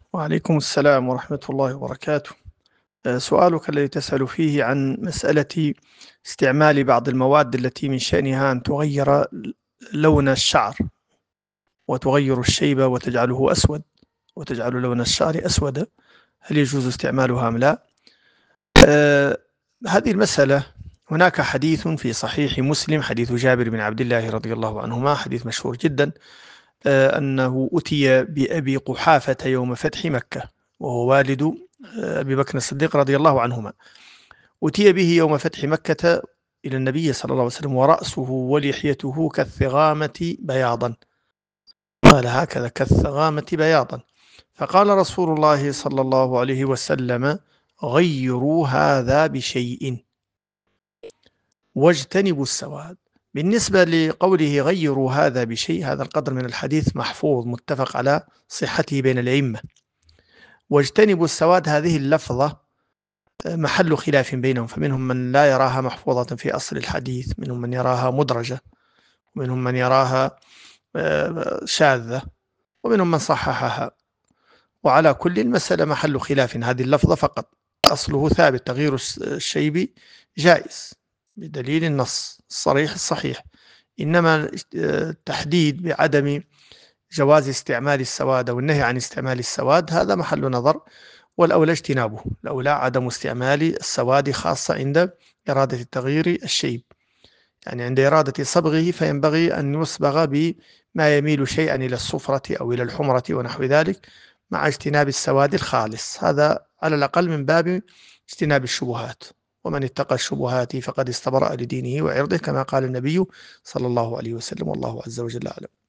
وعليكم السلام ورحمة الله وبركاته. سؤالك الذي تسأل فيه عن مسألة استعمال بعض المواد التي من شأنها أن تغير لون الشعر وتغير الشيب وتجعله أسود وتجعل لون الشعر أسود، هل يجوز استعمالها أم لا؟ آه، هذه المسألة هناك حديث في صحيح مسلم، حديث جابر بن عبد الله رضي الله عنهما، حديث مشهور جدا، أنه أتي بأبي قحافة يوم فتح مكة، وهو والد أبي بكر الصديق رضي الله عنهما. أتي به يوم فتح مكة إلى النبي صلى الله عليه وسلم ورأسه ولحيته كالثغامة بياضا، قال هكذا كالثغامة بياضا، فقال رسول الله صلى الله عليه وسلم: غيروا هذا بشيء واجتنبوا السواد. بالنسبة لقوله غيروا هذا بشيء، هذا القدر من الحديث محفوظ متفق على صحته بين الأئمة. واجتنبوا السواد هذه اللفظة محل خلاف بينهم، فمنهم من لا يراها محفوظة في أصل الحديث، منهم من يراها مدرجة، ومنهم من يراها شاذة، ومنهم من صححها. وعلى كل المسألة محل خلاف، هذه اللفظة فقط أصله ثابت، تغيير الشيب جائز بدليل النص الصريح الصحيح، إنما التحديد بعدم جواز استعمال السواد أو النهي عن استعمال السواد هذا محل نظر، والأولى اجتنابه، الأولى عدم استعمال السواد خاصة عند إرادة التغيير الشيب، يعني عند إرادة صبغه فينبغي أن يصبغ بما يميل شيئا إلى الصفرة أو إلى الحمرة ونحو ذلك، مع اجتناب السواد الخالص، هذا على الأقل من باب اجتناب الشبهات، ومن اتقى الشبهات فقد استبرأ لدينه وعرضه، كما قال النبي صلى الله عليه وسلم، والله عز وجل أعلم.